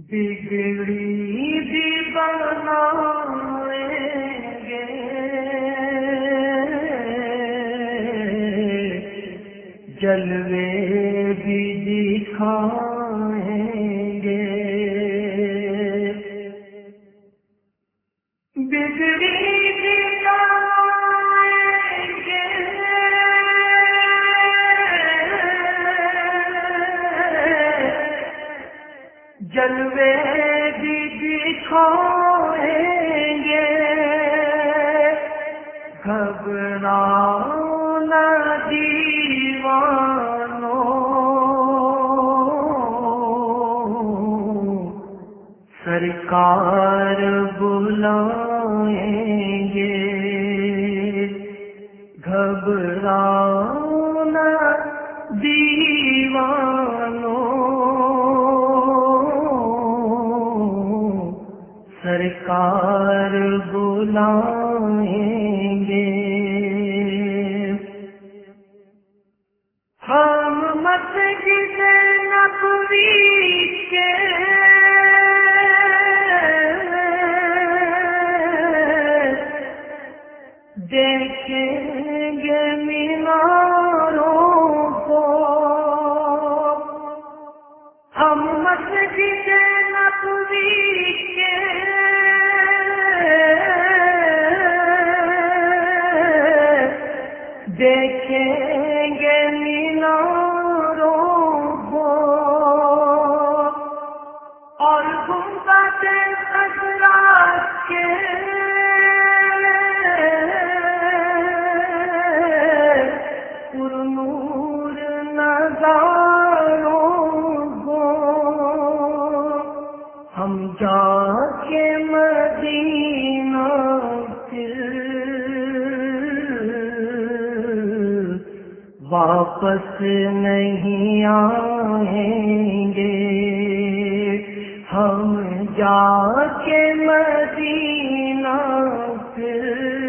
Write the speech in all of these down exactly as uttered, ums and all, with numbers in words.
بگڑی بھی بنائیں گے، جلوے بھی دکھائیں گے، بگڑی بھی بنائیں گے، جلوے بھی دکھائیں گے، گھبرانا دیوانوں، سرکار بلائیں گے، گھبرانا دیوانوں، سرکار بلائیں گے۔ ہم مسجد نبوی کے دیکھیں گے میناروں کو، ہم مسجد نبوی کے دیکھیں گے میناروں کو، اور گنبد خضرا کے پرنور نظاروں کو، ہم جا کے مدینہ پھر واپس نہیں آئیں گے، ہم جا کے مدینہ پھر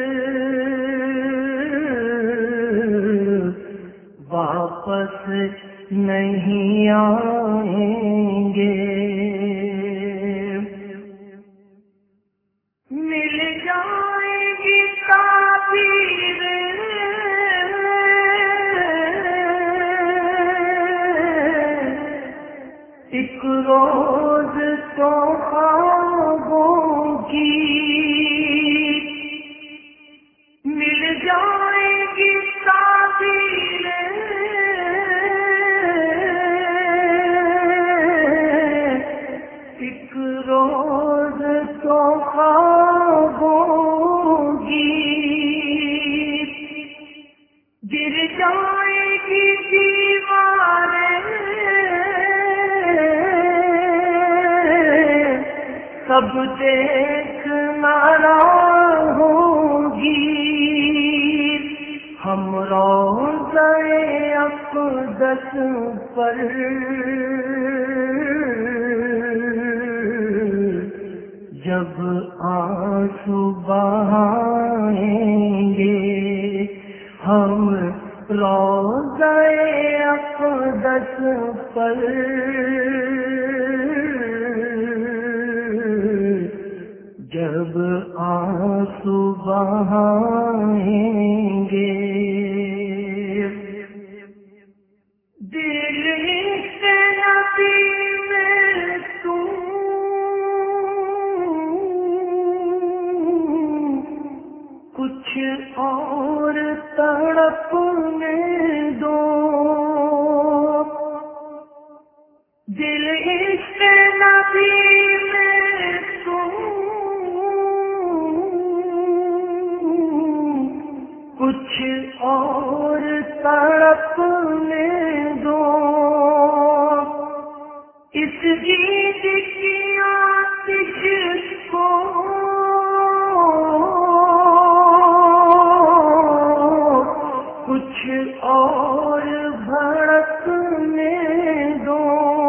واپس نہیں آئیں گے۔ مل جائے گی تعبیر ایک روز تو خوابوں کی، مل جائے گی تعبیر ایک روز تو خوابوں کی، گر جائے گی دیواریں سب دیکھنا ہوگی، ہم روضہ اقدس پر جب آنسو بہائیں گے، ہم روضہ اقدس پر جب آنسو بہائیں گے۔ دل سے نبی میں تم کچھ اور تڑپنے دو، دل سے نبی میں تم کچھ اور تڑپنے دو، اس گیت کی آتش کو کچھ اور بھڑکنے دو،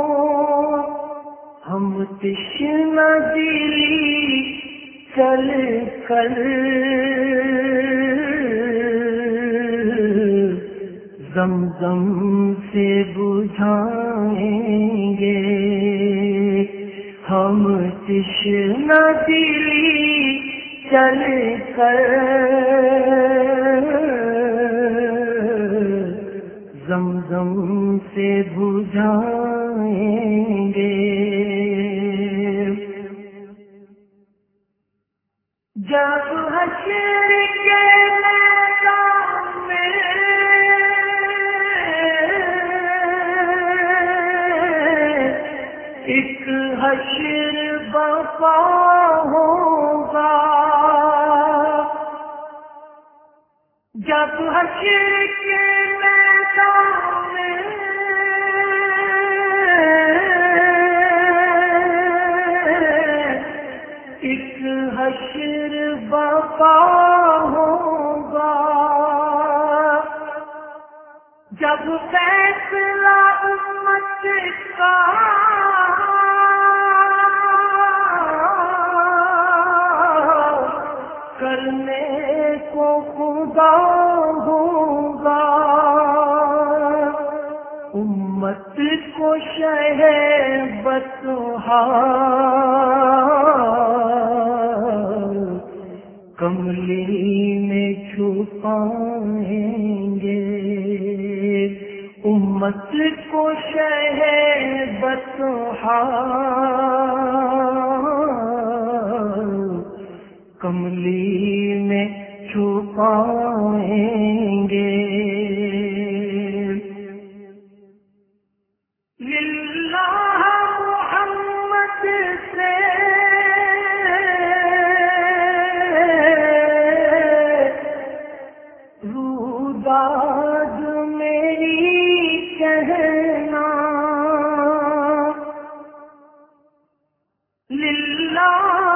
ہم تشنہ دلی چل کر زمزم سے بجھائیں گے، ہم تشنہ دلی چل کر زمزم سے بجھائیں گے، جب حشر کے میدان میں ایک حشر برپا ہوگا، جب حشر کے میدان میں ایک حشر برپا ہوگا، جب فیصلہ امت کا کرنے کو خدا ہوگا، امت کو شہ بطحا کملی میں چھپائیں گے، امت کو شہ بطحا کملی میں چھپائیں گے۔ للہ محمد سے روداد میری کہنا، للہ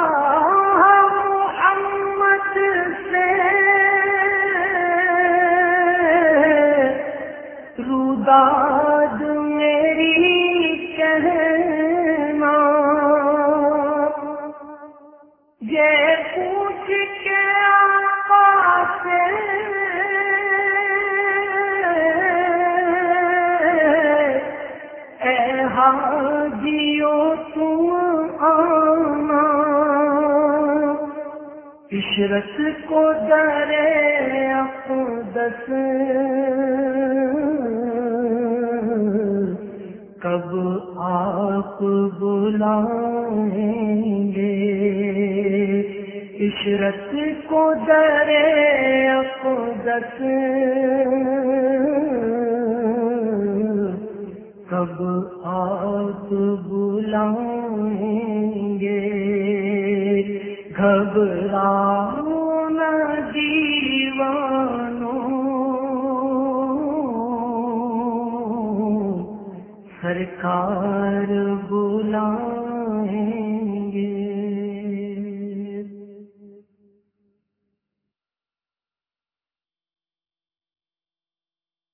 روداد میری کہنا، یہ پوچھ کے آقا سے اے حاجیو تم آنا، عشرت کو در اقدس کب آپ بلائیں گے، عشرت کو در اقدس کب آپ بلائیں گے، گھبراؤ نہ دیوانوں، سرکار بلائیں